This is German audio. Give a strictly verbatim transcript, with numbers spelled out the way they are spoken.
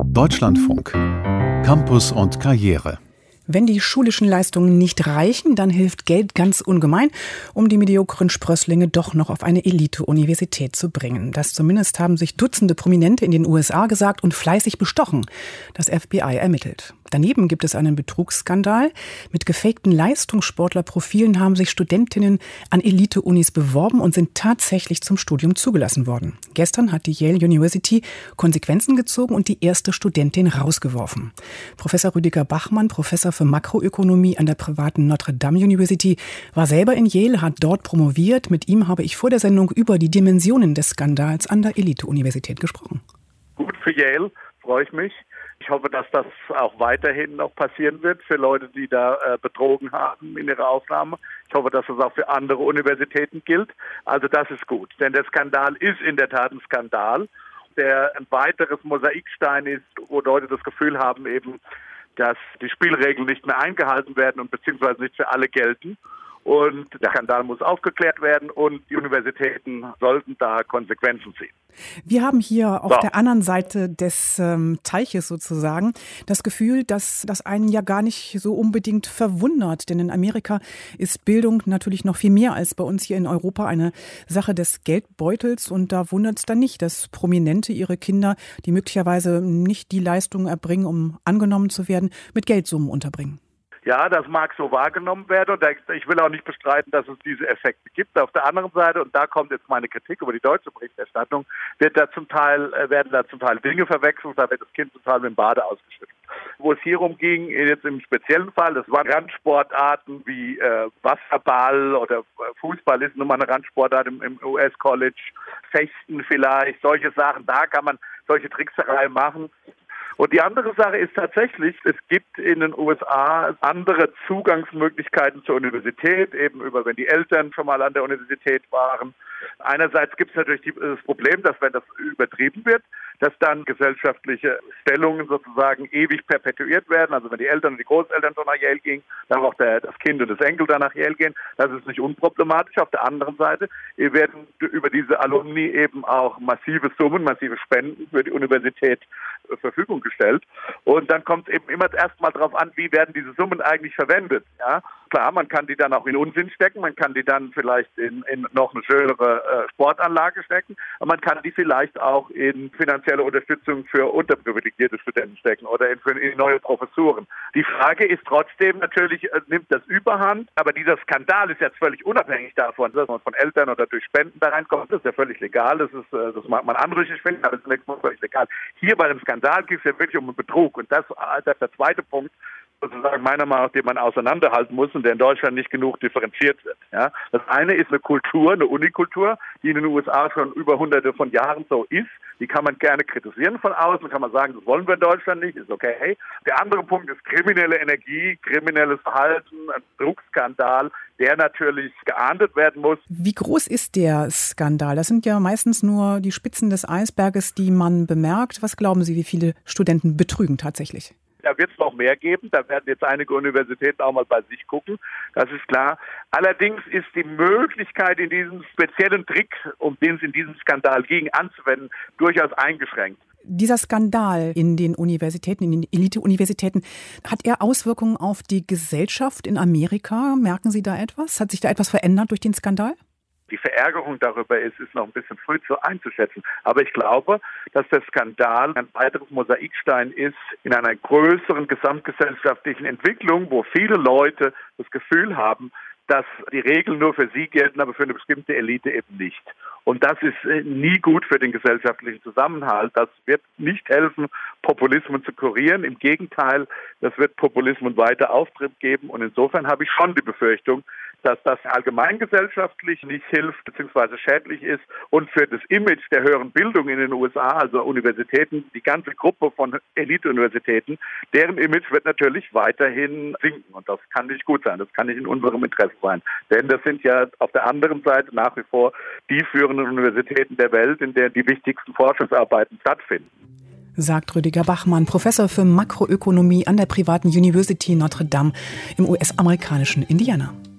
Deutschlandfunk. Campus und Karriere. Wenn die schulischen Leistungen nicht reichen, dann hilft Geld ganz ungemein, um die mediokren Sprösslinge doch noch auf eine Elite-Universität zu bringen. Das zumindest haben sich Dutzende Prominente in den U S A gesagt und fleißig bestochen. Das F B I ermittelt. Daneben gibt es einen Betrugsskandal. Mit gefakten Leistungssportlerprofilen haben sich Studentinnen an Elite-Unis beworben und sind tatsächlich zum Studium zugelassen worden. Gestern hat die Yale University Konsequenzen gezogen und die erste Studentin rausgeworfen. Professor Rüdiger Bachmann, Professor für Makroökonomie an der privaten Notre Dame University, war selber in Yale, hat dort promoviert. Mit ihm habe ich vor der Sendung über die Dimensionen des Skandals an der Elite-Universität gesprochen. Gut für Yale, freue ich mich. Ich hoffe, dass das auch weiterhin noch passieren wird für Leute, die da äh, betrogen haben in ihrer Aufnahme. Ich hoffe, dass das auch für andere Universitäten gilt. Also das ist gut, denn der Skandal ist in der Tat ein Skandal, der ein weiteres Mosaikstein ist, wo Leute das Gefühl haben eben, dass die Spielregeln nicht mehr eingehalten werden und beziehungsweise nicht für alle gelten. Und der Skandal muss aufgeklärt werden und die Universitäten sollten da Konsequenzen ziehen. Wir haben hier auf so. der anderen Seite des ähm, Teiches sozusagen das Gefühl, dass das einen ja gar nicht so unbedingt verwundert. Denn in Amerika ist Bildung natürlich noch viel mehr als bei uns hier in Europa eine Sache des Geldbeutels. Und da wundert es dann nicht, dass Prominente ihre Kinder, die möglicherweise nicht die Leistung erbringen, um angenommen zu werden, mit Geldsummen unterbringen. Ja, das mag so wahrgenommen werden und ich will auch nicht bestreiten, dass es diese Effekte gibt. Auf der anderen Seite, und da kommt jetzt meine Kritik über die deutsche Berichterstattung, wird da zum Teil, werden da zum Teil Dinge verwechselt, da wird das Kind zum Teil mit dem Bade ausgeschüttet. Wo es hierum ging, jetzt im speziellen Fall, das waren Randsportarten wie äh, Wasserball oder Fußball ist nun mal eine Randsportart im, im U S-College, Fechten vielleicht, solche Sachen, da kann man solche Trickserei machen. Und die andere Sache ist tatsächlich, es gibt in den U S A andere Zugangsmöglichkeiten zur Universität, eben über, wenn die Eltern schon mal an der Universität waren. Einerseits gibt es natürlich die, das Problem, dass wenn das übertrieben wird, dass dann gesellschaftliche Stellungen sozusagen ewig perpetuiert werden. Also wenn die Eltern und die Großeltern schon nach Yale gingen, dann auch der, das Kind und das Enkel dann nach Yale gehen. Das ist nicht unproblematisch. Auf der anderen Seite werden über diese Alumni eben auch massive Summen, massive Spenden für die Universität zur Verfügung gestellt. Und dann kommt es eben immer erstmal darauf an, wie werden diese Summen eigentlich verwendet. Ja? Klar, man kann die dann auch in Unsinn stecken, man kann die dann vielleicht in, in noch eine schönere äh, Sportanlage stecken, aber man kann die vielleicht auch in finanzielle Unterstützung für unterprivilegierte Studenten stecken oder in, für, in neue Professuren. Die Frage ist trotzdem natürlich, äh, nimmt das Überhand, aber dieser Skandal ist jetzt völlig unabhängig davon, dass man von Eltern oder durch Spenden da reinkommt. Das ist ja völlig legal, das, ist, äh, das mag man anrüchig finden, aber das ist zunächst völlig legal. Hier bei dem Skandal geht es ja wirklich um einen Betrug und das, das ist der zweite Punkt, sozusagen meiner Meinung nach, den man auseinanderhalten muss und der in Deutschland nicht genug differenziert wird. Ja? Das eine ist eine Kultur, eine Unikultur, die in den U S A schon über hunderte von Jahren so ist. Die kann man gerne kritisieren von außen, kann man sagen, das wollen wir in Deutschland nicht, ist okay. Der andere Punkt ist kriminelle Energie, kriminelles Verhalten, ein Druckskandal, der natürlich geahndet werden muss. Wie groß ist der Skandal? Das sind ja meistens nur die Spitzen des Eisberges, die man bemerkt. Was glauben Sie, wie viele Studenten betrügen tatsächlich? Da wird es noch mehr geben. Da werden jetzt einige Universitäten auch mal bei sich gucken. Das ist klar. Allerdings ist die Möglichkeit, in diesem speziellen Trick, um den es in diesem Skandal ging, anzuwenden, durchaus eingeschränkt. Dieser Skandal in den Universitäten, in den Elite-Universitäten, hat er Auswirkungen auf die Gesellschaft in Amerika? Merken Sie da etwas? Hat sich da etwas verändert durch den Skandal? Die Verärgerung darüber ist, ist noch ein bisschen früh zu einzuschätzen. Aber ich glaube, dass der Skandal ein weiteres Mosaikstein ist in einer größeren gesamtgesellschaftlichen Entwicklung, wo viele Leute das Gefühl haben, dass die Regeln nur für sie gelten, aber für eine bestimmte Elite eben nicht. Und das ist nie gut für den gesellschaftlichen Zusammenhalt. Das wird nicht helfen, Populismen zu kurieren. Im Gegenteil, das wird Populismen weiter Auftrieb geben. Und insofern habe ich schon die Befürchtung, dass das allgemeingesellschaftlich nicht hilft bzw. schädlich ist und für das Image der höheren Bildung in den U S A, also Universitäten, die ganze Gruppe von Elite-Universitäten, deren Image wird natürlich weiterhin sinken und das kann nicht gut sein, das kann nicht in unserem Interesse sein, denn das sind ja auf der anderen Seite nach wie vor die führenden Universitäten der Welt, in denen die wichtigsten Forschungsarbeiten stattfinden. Sagt Rüdiger Bachmann, Professor für Makroökonomie an der privaten University Notre Dame im U S-amerikanischen Indiana.